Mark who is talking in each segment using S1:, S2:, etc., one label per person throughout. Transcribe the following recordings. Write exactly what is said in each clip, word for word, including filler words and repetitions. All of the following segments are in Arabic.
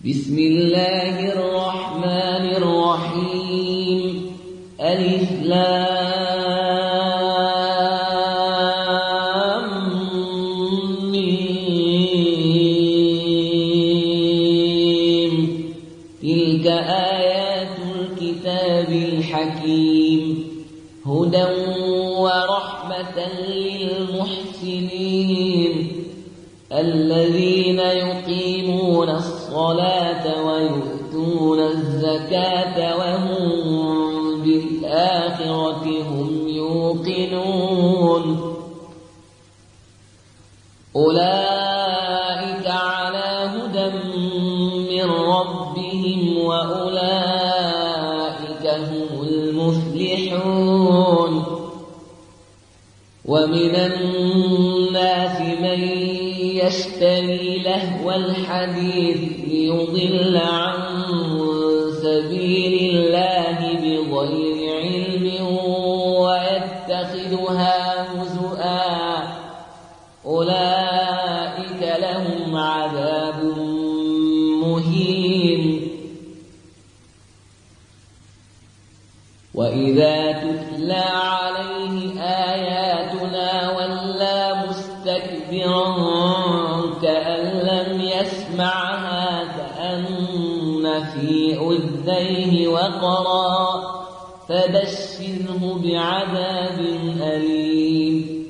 S1: بسم الله الرحمن الرحيم. ألف لام ميم. تلك آيات الكتاب الحكيم، هدى ورحمة للمحسنين الذين يقيمون الصلاة ويؤتون الزكاة وهم بالآخرة هم يوقنون. أولئك على هدى من ربهم وأولئك هم المفلحون. ومن الناس من يشتري لهو الحديث ليضل عن سبيل الله بغير علم ويتخذها هزؤا، أولئك لهم عذاب مهين. وإذا تتلى عليه آياتنا ولى مستكبرا كأن لم يسمعها كأن في أذنيه وقرا، فبشره بعذاب أليم.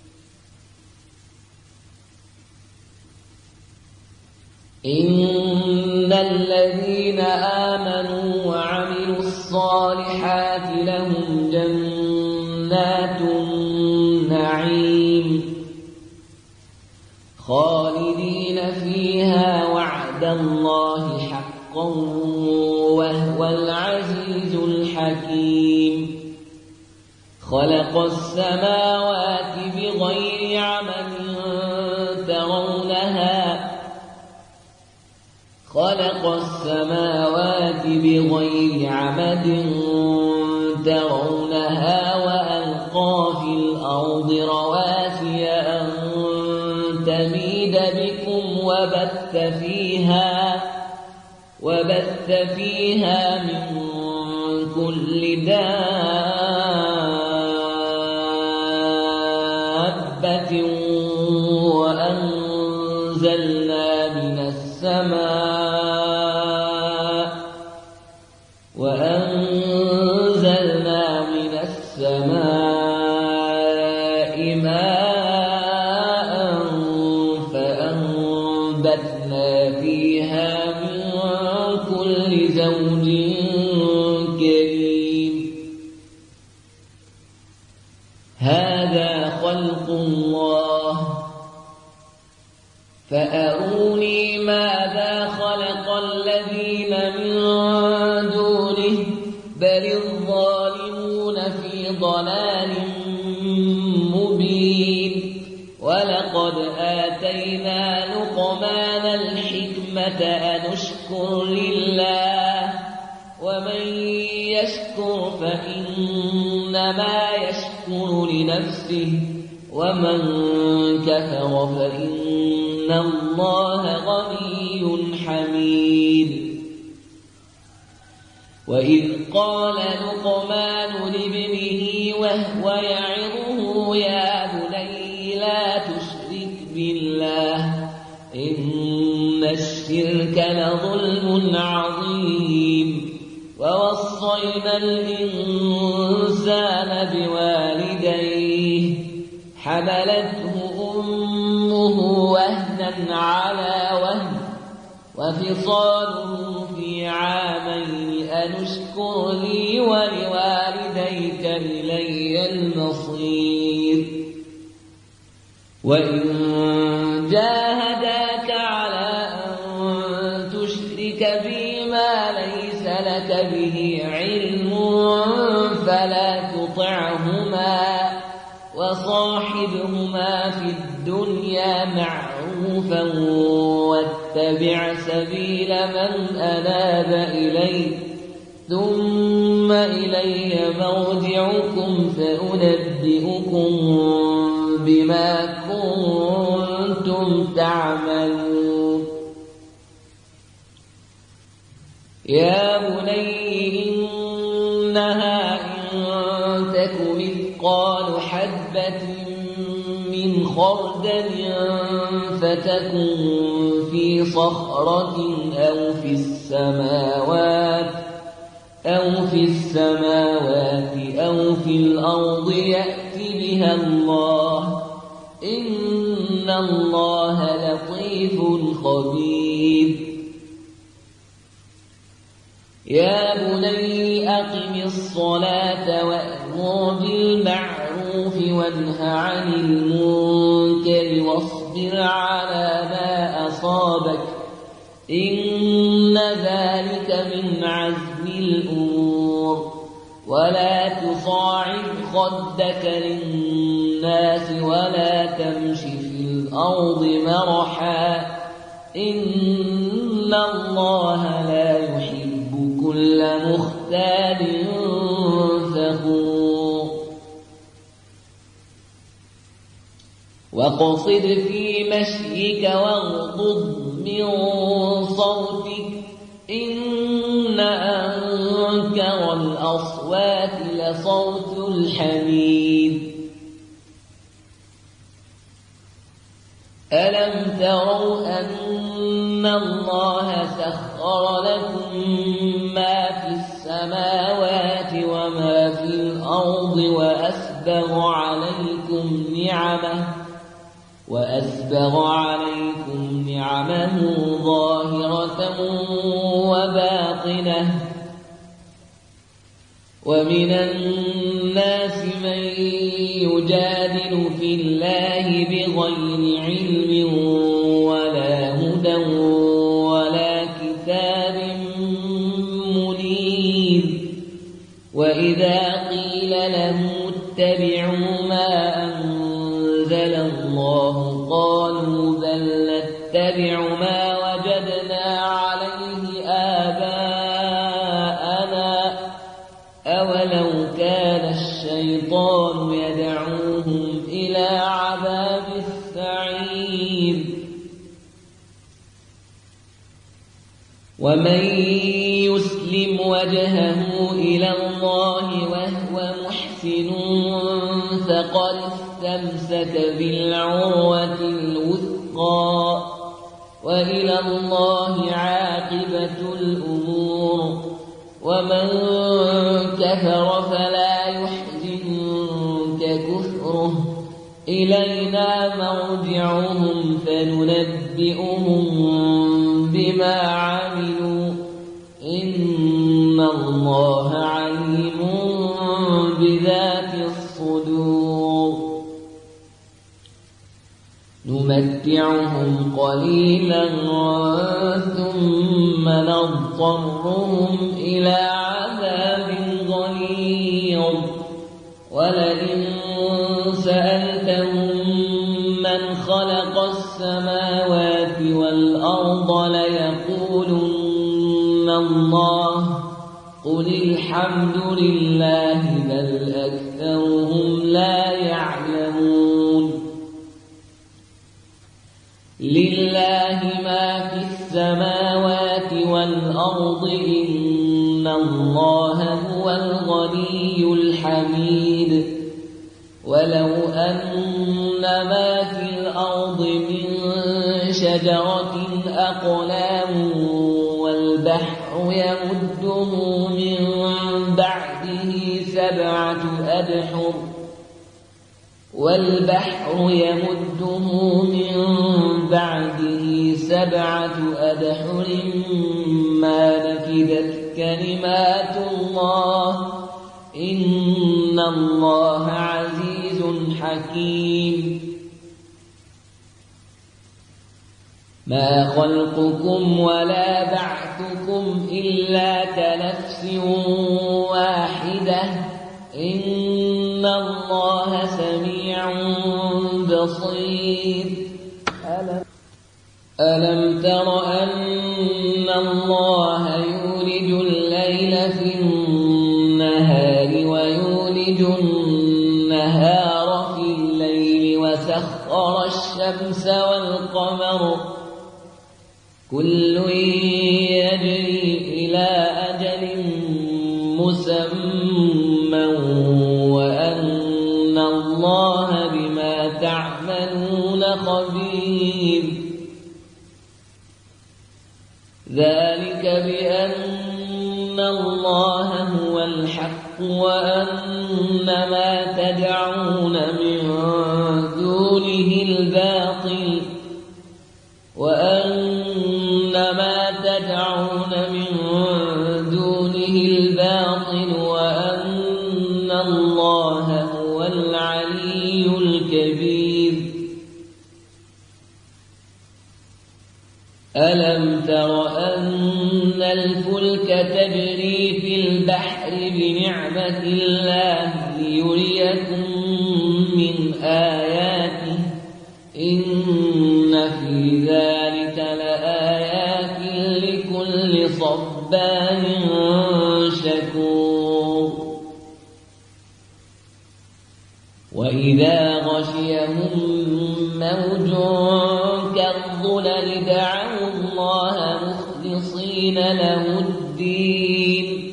S1: إن الذين آمنوا وعملوا الصالحات لهم جنات النعيم خالدين فيها، وعد الله حقا وهو العزيز الحكيم. خلق السماوات بغير عمد ترونها خلق السماوات بغير عمد ترونها وألقى في الأرض رواسي أن تميد بكم وبث فيها وبث فيها من كل دابة وأنزلنا من السماء وأنزلنا من السماء ماء فأنبتنا فيها من كل زوج كريم. هذا خلق الله فأروني ماذا خلق الذين من دونه بل الظالمون في ضلال مبين. ولقد آتينا لقمان الحكمة أن اشكر لله ومن يشكر فإنما يشكر لنفسه ومن كفر فإن الله غني حميد. وإذ قال لقمان لابنه وهو يعظه يا بني لا تشرك بالله إن الشرك لظلم عظيم. ووصينا الإنسان بوالديه حملته أمه وهنا على وهن وفصاله في عامين أن اشكر لي ولوالديك إلي المصير. وإن جاهداك على أن تشرك بي ما ليس لك به علم فلا تطعهما وصاحبهما في الدنيا معروفا واتبع سبيل من أناب إلي ثم إلي مرجعكم فأنبئكم بما كنتم تعملون. يا بني إنها إن تك مثقال حبة من خردل فتكن في صخرة أو في السماوات أو في السماوات أو في الأرض يأت بها الله إن الله لطيف خبير يا بني أقم الصلاة وأمر بالمعروف وانه عن المنكر واصبر على ما أصابك إن ذلك من عزم الأمور ولا تصاعد خدك للناس ولا تمش في الأرض مرحا إن الله لا يحب كل مختال فخور واقصد في مشيك واغضض من صوتك إن أنكر الأصوات لصوت الحمير ألم تروا أن الله سخر لكم ما في السماوات وما في الأرض وأسبغ عليكم نعمه وأسبغ عليكم نعمه ظاهرة وباطنة ومن الناس من يجادل في الله بغير علم ولا هدى ولا كتاب منير وإذا قيل له اتبعوا ما أنزل الله قالوا بل نتبع ما وجدنا عليه آباءنا أولو كان الشيطان يدعوهم إلى عذاب السعير ومن يسلم وجهه إلى الله وهو محسن فقد استمسك بالعروة الوثقى وإلى الله عاقبة الأمور ومن كفر فلا يحزنك كفره إلينا مرجعهم فننبئهم بما عملوا إن الله عليم بذات الصدور نمتعهم قليلا ثم نضطرهم إلى عذاب غليظ ولئن سألتهم من خلق السماوات والأرض ليقولن الله قل الحمد لله بل أكثرهم لا يعلمون لله ما في السماوات والأرض إن الله هو الغني الحميد ولو أن ما في الأرض من شجرة أقلام والبحر يمده من بعده سبعة أبحر والبحر يمده من بعده سبعة أبحر ما نفدت كلمات الله إن الله عزيز حكيم ما خلقكم ولا بعثكم إلا كنفس واحدة إن الله سميع بصير ألم, ألم تر أن الله يولج الليل في النهار ويولج النهار في الليل وسخر الشمس والقمر كل يجري إلى مسمى وأن الله بما تعملون خبير. ذلك بأن الله هو الحق وأن ما تدعون من دونه الباطل وأن ما تدعون من دونه الباطل وأن الله هو العلي الكبير. ألم تر أن الفلك تجري في البحر بنعمة الله ليريكم من آياته إن في ذلك لآيات لكل صبار شكور. وإذا غشيهم موج كالظلل دعوا الله مخلصين له الدين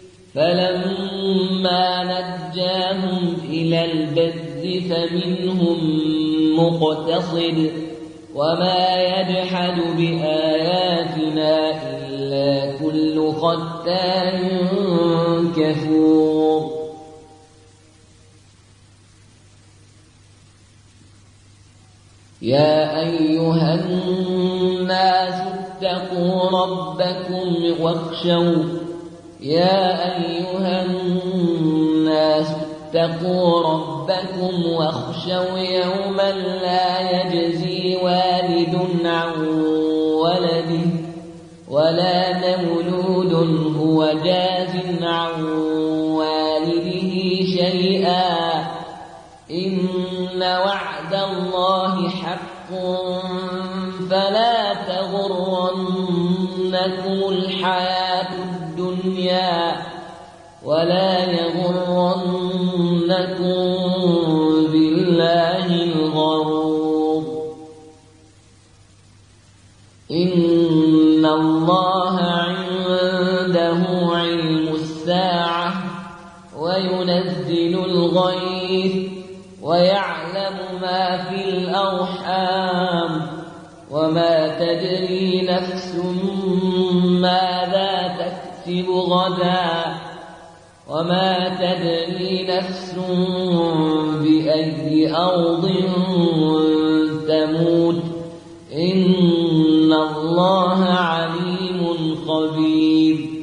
S1: فلما نجاهم إلى البر فمنهم مقتصد وما يجحد بآياتنا إلا كل ختان كفور. يا أيها الناس اتقوا ربكم واخشوا يا أيها الناس اتقوا ربكم واخشوا يوما لا يجزي والد عن ولده ولا مولود هو جاز عن والده شيئا إن وعد الله حق فلا تغرنكم الحياة الدنيا ولا يغرنكم بالله الغرور. إن الله عنده علم الساعة وينزل الغيث ويعلم ما في الأرحام وما تدري نفس ماذا تكسب غدا وما تدري نفس بأي أرض تموت إن الله عليم خبير.